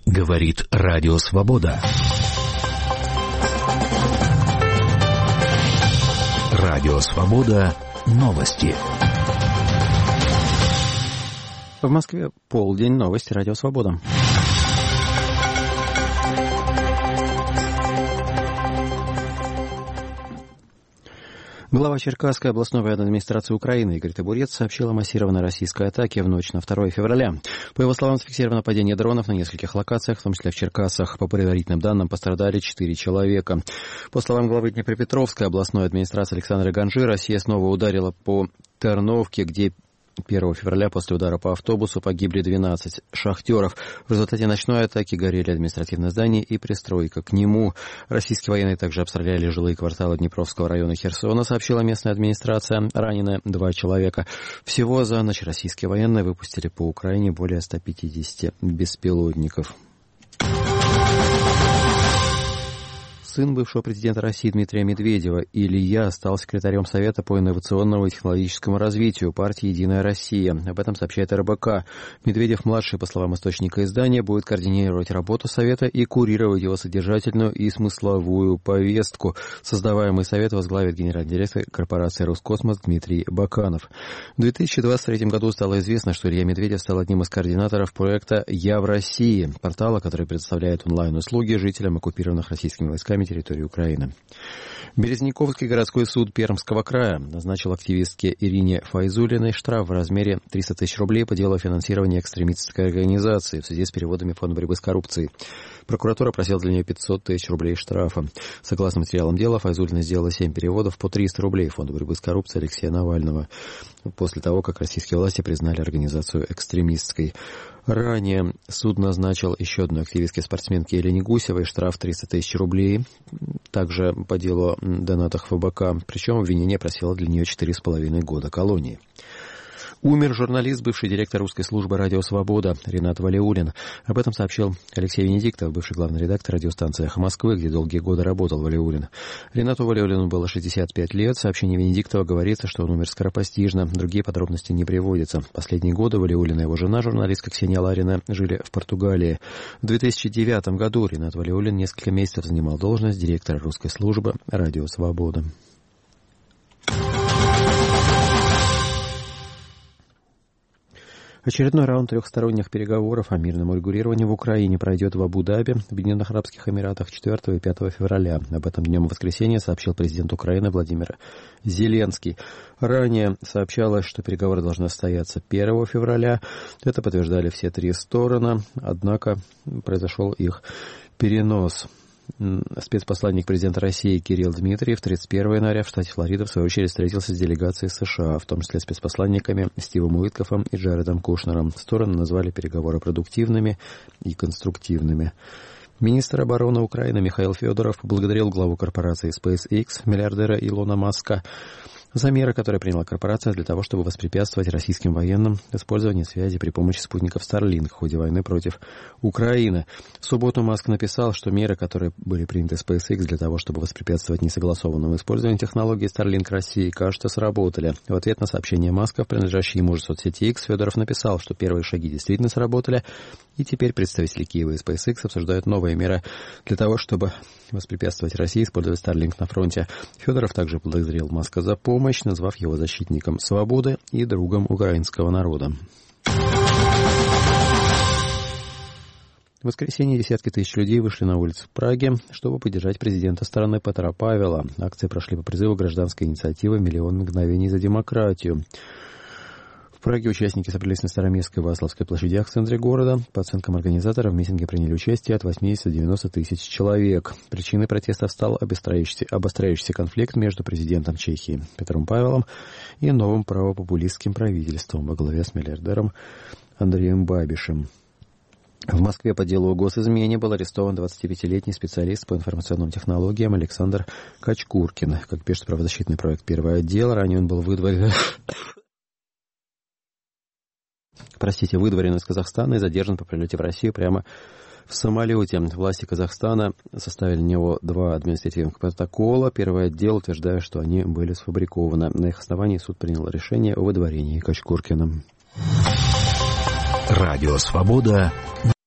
Говорит Радио Свобода. Радио Свобода. Новости. В Москве полдень. Новости Радио Свобода. Глава Черкасской областной военной администрации Украины Игорь Табурец сообщил о массированной российской атаке в ночь на 2 февраля. По его словам, зафиксировано падение дронов на нескольких локациях, в том числе в Черкасах. По предварительным данным, пострадали 4 человека. По словам главы Днепропетровской областной администрации Александра Ганжи, Россия снова ударила по Терновке, где 1 февраля после удара по автобусу погибли 12 шахтеров. В результате ночной атаки горели административное здание и пристройка к нему. Российские военные также обстреляли жилые кварталы Днепровского района Херсона, сообщила местная администрация. Ранены 2 человека. Всего за ночь российские военные выпустили по Украине более 150 беспилотников. Сын бывшего президента России Дмитрия Медведева, Илья, стал секретарем Совета по инновационному и технологическому развитию партии «Единая Россия». Об этом сообщает РБК. Медведев-младший, по словам источника издания, будет координировать работу Совета и курировать его содержательную и смысловую повестку. Создаваемый Совет возглавит генеральный директор корпорации «Роскосмос» Дмитрий Баканов. В 2023 году стало известно, что Илья Медведев стал одним из координаторов проекта «Я в России», портала, который предоставляет онлайн-услуги жителям оккупированных российскими войсками территории Украины. Березняковский городской суд Пермского края назначил активистке Ирине Файзуллиной штраф в размере 300 тысяч рублей по делу о финансировании экстремистской организации в связи с переводами Фонда борьбы с коррупцией. Прокуратура просила для нее 500 тысяч рублей штрафа. Согласно материалам дела, Файзуллина сделала 7 переводов по 300 рублей Фонду борьбы с коррупцией Алексея Навального после того, как российские власти признали организацию экстремистской. Ранее суд назначил еще одной активистке спортсменке Елене Гусевой штраф 300 тысяч рублей, также по делу донатах ФБК, причем обвинение просило для нее 4,5 года колонии. Умер журналист, бывший директор русской службы «Радио Свобода» Ринат Валиуллин. Об этом сообщил Алексей Венедиктов, бывший главный редактор радиостанции «Эхо Москвы», где долгие годы работал Валиуллин. Ринату Валиуллину было 65 лет. В сообщении Венедиктова говорится, что он умер скоропостижно. Другие подробности не приводятся. Последние годы Валиуллин и его жена, журналистка Ксения Ларина, жили в Португалии. В 2009 году Ринат Валиуллин несколько месяцев занимал должность директора русской службы «Радио Свобода». Очередной раунд трехсторонних переговоров о мирном урегулировании в Украине пройдет в Абу-Даби, Объединенных Арабских Эмиратах 4 и 5 февраля. Об этом днем в воскресенье сообщил президент Украины Владимир Зеленский. Ранее сообщалось, что переговоры должны состояться 1 февраля. Это подтверждали все 3 стороны, однако произошел их перенос. Спецпосланник президента России Кирилл Дмитриев 31 января в штате Флорида в свою очередь встретился с делегацией США, в том числе спецпосланниками Стивом Уиткофом и Джаредом Кушнером. Стороны назвали переговоры продуктивными и конструктивными. Министр обороны Украины Михаил Федоров поблагодарил главу корпорации SpaceX, миллиардера Илона Маска, за меры, которые приняла корпорация для того, чтобы воспрепятствовать российским военным использованию связи при помощи спутников Starlink в ходе войны против Украины. В субботу Маск написал, что меры, которые были приняты SpaceX для того, чтобы воспрепятствовать несогласованному использованию технологии Starlink России, кажется, сработали. В ответ на сообщение Маска в принадлежащей ему же соцсети X Федоров написал, что первые шаги действительно сработали, и теперь представители Киева и SpaceX обсуждают новые меры для того, чтобы воспрепятствовать России использовать Starlink на фронте. Федоров также поблагодарил Маска за помощь, назвав его защитником свободы и другом украинского народа. В воскресенье десятки тысяч людей вышли на улицы в Праге, чтобы поддержать президента страны Петра Павела. Акции прошли по призыву гражданской инициативы «Миллион мгновений за демократию». В Праге участники собрались на Староместской и Вацлавской площадях в центре города. По оценкам организаторов, в митинге приняли участие от 80 до 90 тысяч человек. Причиной протестов стал обостряющийся конфликт между президентом Чехии Петром Павелом и новым правопопулистским правительством во главе с миллиардером Андреем Бабишем. В Москве по делу о госизмене был арестован 25-летний специалист по информационным технологиям Александр Качкуркин. Как пишет правозащитный проект «Первый отдел», ранее он был выдворен из Казахстана и задержан по прилете в Россию прямо в самолете. Власти Казахстана составили на него 2 административных протокола. Первый отдел утверждает, что они были сфабрикованы. На их основании суд принял решение о выдворении Качкуркина. Радио Свобода.